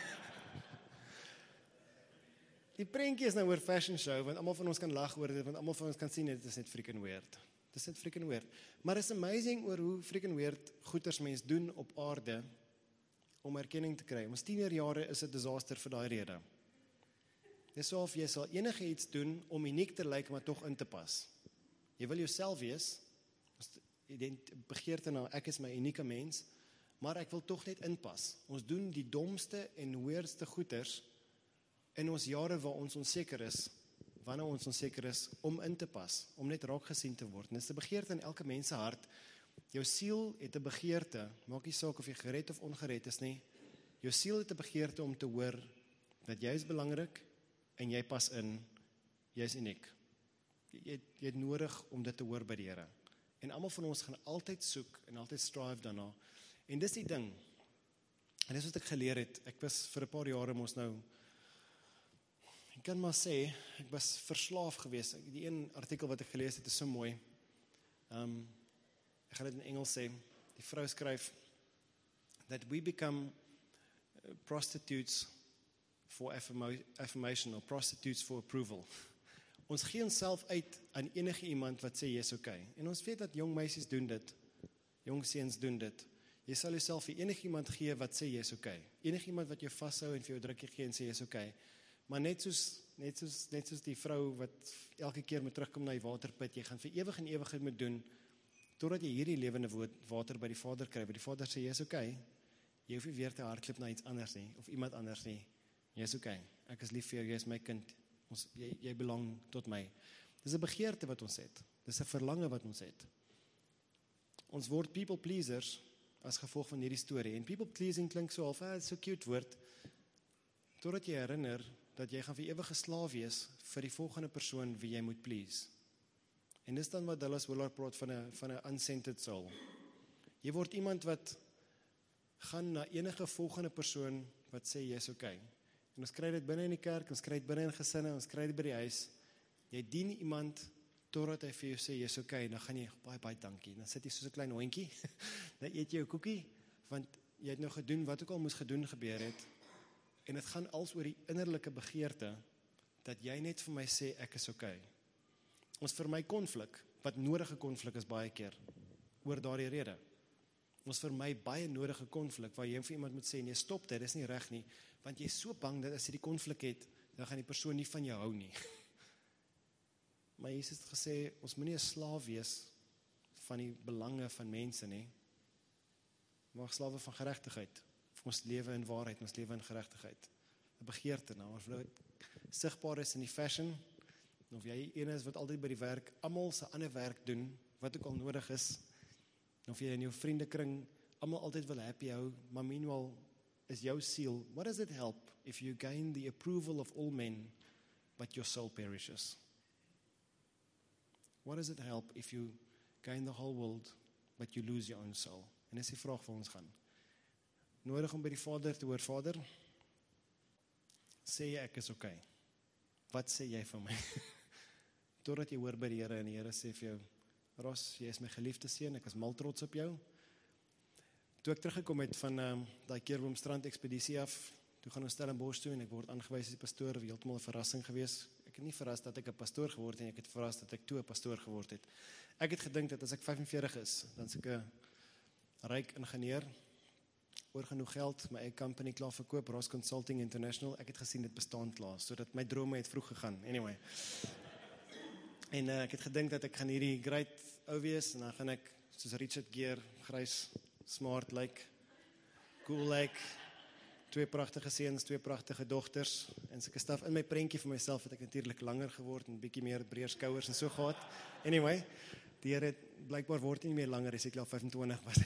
Speaker 1: Die prentjie is nou oor fashion show, want almal van ons kan lag oor dit, want almal van ons kan sien, dit is net freaking weird. Dit is net freaking weird. Maar het is amazing oor hoe freaking weird goeders mens doen op aarde, om erkenning te kry. Ons tienerjare is 'n disaster vir daai rede. Dis so of jy sal enige iets doen om uniek te lyk, maar tog in te pas. Jy wil jouself wees, begeerte na, ek is my unieke mens, maar ek wil tog net inpas. Ons doen die domste en weirdste goeders in ons jare waar ons onseker is, wanneer ons onseker is, om in te pas, om net raak gesien te word. En dit is 'n begeerte in elke mens se hart. Jou siel het 'n begeerte, maak nie saak of jy gered of ongered is nie, jou siel het 'n begeerte om te hoor, dat jy is belangrik, en jy pas in, jy is uniek. Jy het, jy het nodig om dit te hoor by die Here. En almal van ons gaan altyd soek, en altyd strive daarna. En dis die ding, en dis wat ek geleer het, ek was vir 'n paar jare mos nou, ek kan maar sê, ek was verslaaf gewees. Die een artikel wat ek gelees het, is so mooi. Um, ek gaan dit in Engels sê. Die vrou skryf, that we become prostitutes for affirmation, or prostitutes for approval. Ons gee onsself uit aan enige iemand wat sê, jy is okay. En ons weet dat jong meisies doen dit, jong seuns doen dit. Jy sal jouself vir enige iemand gee wat sê, jy is okay. Enige iemand wat jou vashou en vir jou drukkie gee en sê, jy is okay. Maar net soos, net soos, net soos die vrou wat elke keer moet terugkom na die waterput, jy gaan vir ewig en ewigheid moet doen, totdat jy hierdie lewende water by die Vader kry, waar die Vader sê, jy is okay, jy hoef nie weer te hardloop na iets anders nie, of iemand anders nie, jy is okay, ek is lief vir jou, jy is my kind, ons, jy, jy belang tot my. Dis 'n begeerte wat ons het, dis 'n verlange wat ons het. Ons word people pleasers, as gevolg van hierdie storie, en people pleasing klink so half, ah, so cute woord, totdat jy herinner, dat jy gaan vir ewig geslaaf wees, vir die volgende persoon wie jy moet please. En dis dan wat Dallas Willard praat van 'n van 'n unscented soul. Jy word iemand wat gaan na enige volgende persoon wat sê jy is okay. En ons kry dit binne in die kerk, ons kry dit binne in gesinne, ons kry dit by die huis. Jy dien iemand totdat hy vir jou sê jy is okay, en dan gaan jy baie baie dankie. Dan sit jy soos 'n klein hondjie, dan eet jy 'n koekie, want jy het nou gedoen wat ook al moes gedoen gebeur het. En dit gaan als oor die innerlike begeerte dat jy net vir my sê ek is okay. Ons vermy konflik, wat nodige konflik is baie keer, oor daardie rede. Ons vermy baie nodige konflik, waar jy vir iemand moet sê, nee, stop dit, dit is nie reg nie, want jy is so bang dat as jy die konflik het, dan gaan die persoon nie van jou hou nie. Maar Jesus het gesê, ons moet nie 'n slaaf wees van die belange van mense nie, maar slawe van geregtigheid. Ons lewe in waarheid, ons lewe in geregtigheid. 'n Begeerte na, of nou sigbaar is in die fashion, of jy een is wat altyd by die werk, almal se ander werk doen, wat ook al nodig is, of jy in jou vriendekring, almal altyd wil happy hou, maar meanwhile is jou siel, what does it help if you gain the approval of all men, but your soul perishes? What does it help if you gain the whole world, but you lose your own soul? En dis die vraag vir ons gaan. Nodig om by die Vader te hoor, Vader, sê jy ek is oké. Okay. Wat sê jy van my? Totdat jy hoor by die Here en die Here sê vir jou, Ros, jy is my geliefde seun, ek is mal trots op jou. Toe ek teruggekom het van um, daai Keurboomstrand ekspedisie af, toe gaan ons Stellenbosch toe en ek word aangewys as die pastoor, heeltemal 'n verrassing gewees. Ek het nie verras dat ek 'n pastoor geword het en ek het verras dat ek toe 'n pastoor geword het. Ek het gedink dat as ek vyfenveertig is, dan is ek 'n ryk ingenieur, oor genoeg geld, my eie company klaar verkoop, Ross Consulting International, ek het gesien dit bestaan klaar, sodat my drome het vroeg gegaan, anyway. En uh, ek het gedink dat ek gaan hierdie great ou wees, en dan gaan ek, soos Richard Gere, grys, smart lyk, cool lyk, twee pragtige seuns, twee pragtige dogters, en sulke staf in my prentjie vir myself het ek natuurlik langer geword, en bietjie meer breër skouers en so gehad. Anyway, die Here het blykbaar word nie meer langer as ek al vyfentwintig was.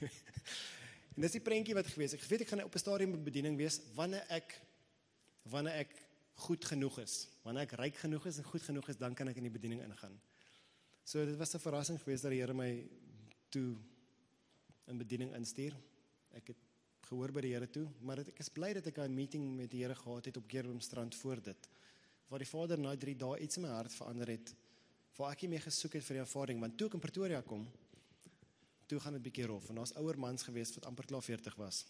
Speaker 1: En dis die prentjie wat gewees. Ek weet ek gaan op 'n stadium met bediening wees wanneer ek wanneer ek goed genoeg is. Wanneer ek ryk genoeg is en goed genoeg is, dan kan ek in die bediening ingaan. So dit was 'n verrassing geweest dat die Here my toe in bediening instuur. Ek het gehoor by die Here toe, maar ek is bly dat ek 'n meeting met die Here gehad het op Keurboomstrand voor dit. Waar die Vader na drie dae iets in my hart verander het, waar ek nie meer gesoek het vir die ervaring, want toe ek in Pretoria kom, toe gaan dit bietjie rof, en daar's ouer mans gewees wat amper klaar veertig was.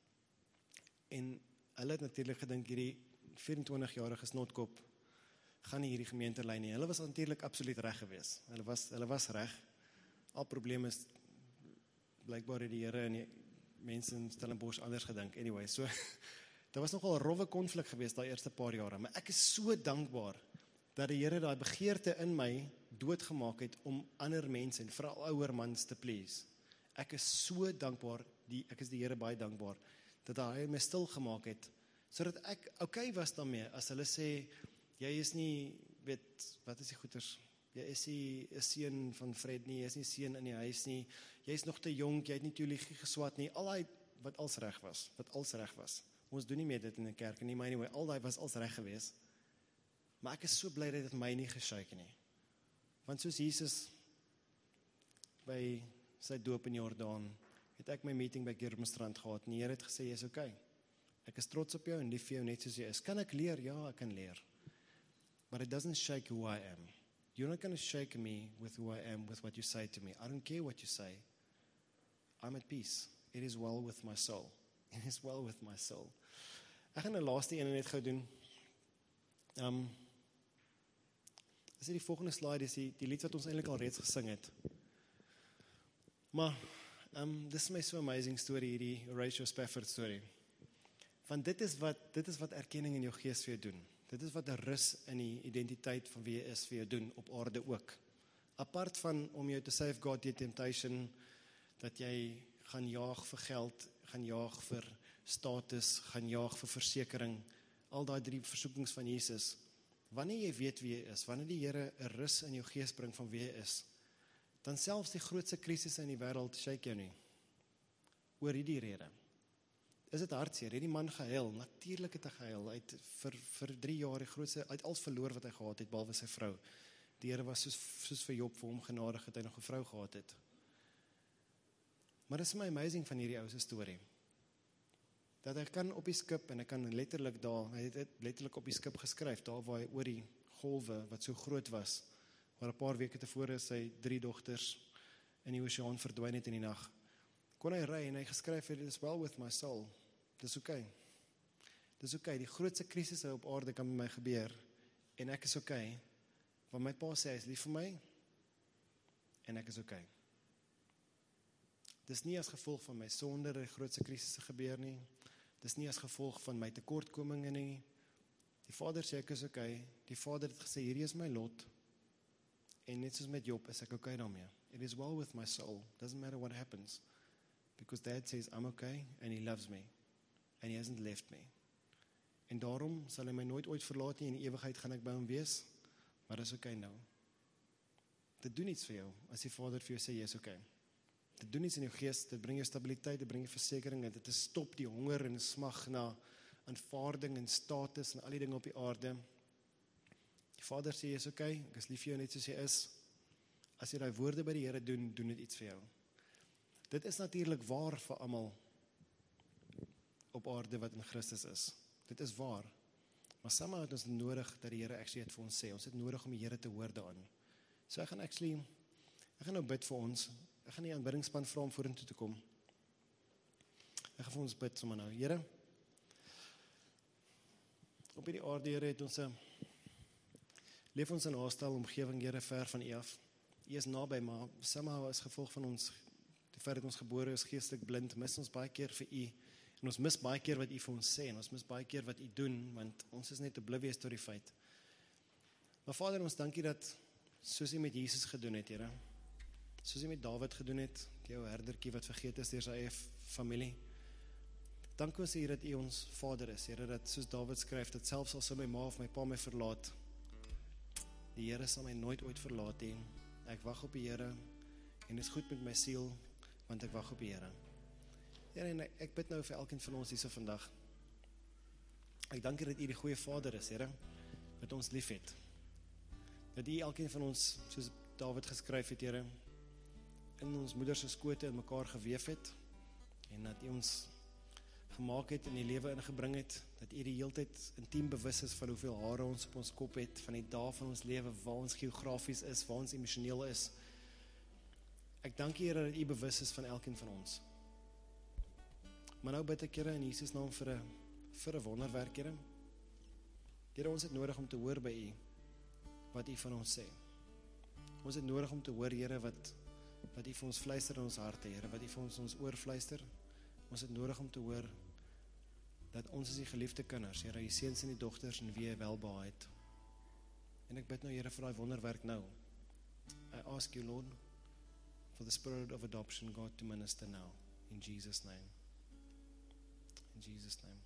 Speaker 1: En hulle het natuurlik gedink hierdie vyf en twintig-jarige snotkop gaan nie hierdie gemeente lei nie. Hulle was natuurlik absoluut reg gewees. Hulle was hulle was reg. Al probleme is blykbaar het die Here en die mense in Stellenbosch anders gedink. Anyway, so daar was nogal 'n rowwe konflik geweest daai eerste paar jare, maar ek is so dankbaar dat die Here daai begeerte in my doodgemaak het om ander mense en veral ouer mans te please. Ek is so dankbaar, die, ek is die Here baie dankbaar, dat hy my stil gemaak het, sodat ek okay was daarmee, as hulle sê, jy is nie, weet, wat is die goeters, jy is nie 'n seun van Fred nie, jy is nie seun in die huis nie, jy is nog te jonk, jy het nie teologie geswat nie, al die wat als reg was, wat als reg was. Ons doen nie meer dit in die kerk nie, maar anyway, al die was als reg gewees. Maar ek is so bly dat dit my nie geshake nie. Want soos Jesus by sy doop in Jordaan, het ek my meeting by Keurboomstrand gehad, en die Here het gesê, jy is okay. Ek is trots op jou en lief vir jou net soos jy is. Kan ek leer? Ja, ek kan leer. But it doesn't shake who I am. You're not going to shake me with who I am, with what you say to me. I don't care what you say. I'm at peace. It is well with my soul. It is well with my soul. Ek gaan 'n laaste een net gou doen. Um, dis die volgende slide, is die, die lied wat ons eintlik al reeds gesing het. Maar, um, dis my so amazing story, hierdie Horatio Spafford story. Want dit is wat, dit is wat erkenning in jou gees vir jou doen. Dit is wat 'n rus in die identiteit van wie jy is vir jou doen, op aarde ook. Apart van om jou te safeguard die temptation, dat jy gaan jaag vir geld, gaan jaag vir status, gaan jaag vir versekering, al daai drie versoekings van Jesus. Wanneer jy weet wie jy is, wanneer die Here 'n rus in jou gees bring van wie jy is, dan selfs die grootste krisisse in die wêreld shake jou nie. Oor hierdie rede. Is dit hartseer? Het die man gehuil? Natuurlik het hy gehuil. Hy het vir, vir drie jaar die grootste, hy het alles verloor wat hy gehad het, behalwe sy vrou. Die Here was soos, soos vir Job, vir hom genadig, dat hy nog 'n vrou gehad het. Maar dit is my amazing van hierdie ou se storie. Dat hy kan op die skip, en hy kan letterlik daar, hy het letterlik op die skip geskryf, daar waar hy oor die golwe, wat so groot was, waar 'n paar weke tevore sy drie dogters in die oseaan verdwyn het in die nag, kon hy ry en hy geskryf het, it is well with my soul. Dis okay. Dis okay, die grootste krisisse op aarde kan met my gebeur, en ek is okay, Want my pa sê, hy is lief vir my, en ek is oké. Okay. Dis nie as gevolg van my sonde dat die grootste krisisse gebeur nie. Dis nie as gevolg van my tekortkominge nie. Die Vader sê ek is oké. Okay. Die Vader het gesê, hierdie is my lot. En net soos met Job is ek oké okay daarmee. It is well with my soul. Doesn't matter what happens. Because Dad says I'm okay and He loves me. And He hasn't left me. En daarom sal hy my nooit ooit verlaat nie. In die ewigheid gaan ek by hom wees. Maar dis oké okay nou. Dit doen iets vir jou, as die Vader vir jou sê, jy is oké. Okay. Dit doen iets in jou gees, dit bring jou stabiliteit, dit bring jou versekering, dit stop die honger en smag na aanvaarding en status en al die dinge op die aarde. Die Vader sê, jy is oké, okay, ek is lief vir jou net soos jy is. As jy die woorde by die Here doen, doen dit iets vir jou. Dit is natuurlik waar vir almal op aarde wat in Christus is. Dit is waar. Maar somehow het ons nodig dat die Here actually het vir ons sê. Ons het nodig om die Here te hoor daarin. So ek gaan actually, ek gaan nou bid vir ons. Ek gaan die aanbiddingspan vra om vorentoe te kom. Ek gaan vir ons bid sommer nou. Here, op hierdie aarde, Here, het ons 'n leef ons in 'n hostile omgewing, Here, ver van U af. U is naby, maar somehow as gevolg van ons, die feit dat ons gebore is geestelik blind, mis ons baie keer vir U. En ons mis baie keer wat U vir ons sê, en ons mis baie keer wat U doen, want ons is net oblivious tot die feit. Maar Vader, ons dankie dat, soos U met Jesus gedoen het, Here, soos U met Dawid gedoen het, die ou herdertjie wat vergeet is deur sy eie familie. Dank ons, Here, dat U ons Vader is, Here, dat soos Dawid skryf, dat selfs al sou my ma of my pa my verlaat, die Here sal my nooit ooit verlaat hê. Ek wag op die Here, en dit is goed met my siel, want ek wag op die Here. Here, en ek bid nou vir elkeen van ons hierso vandag. Ek dank U dat U die goeie Vader is, Here, wat ons lief het. Dat U elkeen van ons, soos Dawid geskryf het, Here, in ons moeders se skote in mekaar geweef het, en dat U ons gemaak het en die lewe ingebring het, dat U die heeltyd intiem bewus is van hoeveel hare ons op ons kop het, van die dae van ons lewe, waar ons geografies is, waar ons emosioneel is. Ek dank U, Here, dat U bewus is van elkeen van ons. Maar nou bid ek, Here, in Jesus naam vir 'n vir 'n wonderwerk, Here. Here, ons het nodig om te hoor by U wat U van ons sê. Ons het nodig om te hoor, Here, wat wat U vir ons fluister in ons harte, Here, wat U vir ons ons oor fluister. Ons het nodig om te hoor dat ons is die geliefde kinders, Here, U seuns en die dogters en wie U welbehaag het. En ek bid nou, Here, vir daai wonderwerk nou. I ask you, Lord, for the spirit of adoption, God, to minister now, in Jesus' name. In Jesus' name.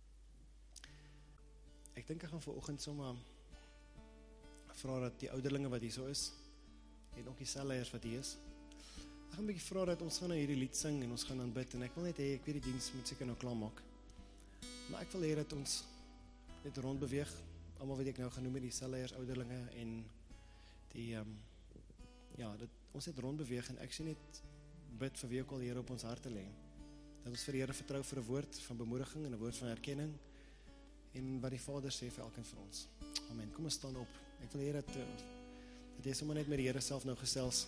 Speaker 1: Ek dink ek gaan vanoggend sommer vra dat die ouderlinge wat hier so is, en ook die selleiers wat hier is, ek gaan 'n bietjie vra dat ons gaan nou hierdie lied sing en ons gaan aanbid, en ek wil net hê, ek weet die diens moet seker nou klaar maak, maar ek wil hê dat ons net rondbeweeg, almal wat ek nou gaan noem, die selleiers, ouderlinge en die, um, ja, dat ons net rondbeweeg en ek sê net bid vir wie ook al Here op ons harte lê, dat ons vir die Here vertrou vir 'n woord van bemoediging en 'n woord van erkenning, en wat die Vader sê vir elkeen van ons. Amen. Kom ons staan op. Ek wil hê dat, dat jy sommer net met die Here self nou gesels,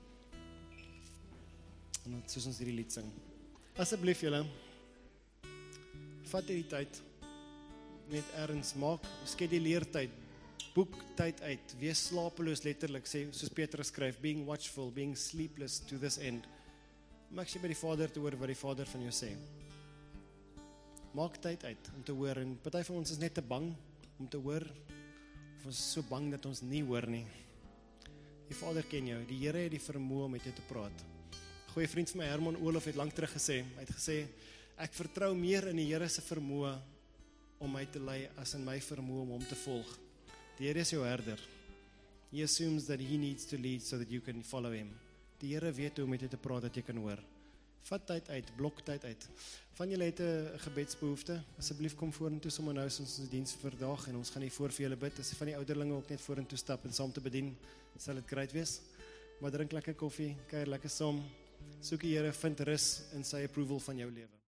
Speaker 1: en dat soos ons hierdie lied sing. Asseblief julle, vat hierdie tyd, net ergens maak, skeduleer tyd, boek tyd uit, wees slapeloos letterlik, sê, soos Petrus skryf, being watchful, being sleepless to this end. Maak jy by die Vader te hoor wat die Vader van jou sê. Maak tyd uit om te hoor, en party van ons is net te bang om te hoor, of ons is so bang dat ons nie hoor nie. Die Vader ken jou, die Here het die vermoë om met jou te praat. Goeie vriend van my, Herman Olof, het lang terug gesê, hy het gesê, ek vertrou meer in die Here se vermoë om my te lei, as in my vermoë om hom te volg. Die Here is jou herder. He assumes that he needs to lead so that you can follow him. Die Here weet hoe om met jou te praat, dat jy kan hoor. Vat tyd uit, blok tyd uit. Van julle het 'n gebedsbehoefte, asseblief kom vorentoe sommer nou, as ons ons diens verdag, en ons gaan hier voor vir julle bid. As van die ouderlinge ook net vorentoe stap en saam te bedien, sal dit great wees. Maar drink lekker koffie, kuier lekker saam, soek die Here, vind rus in sy approval van jou lewe.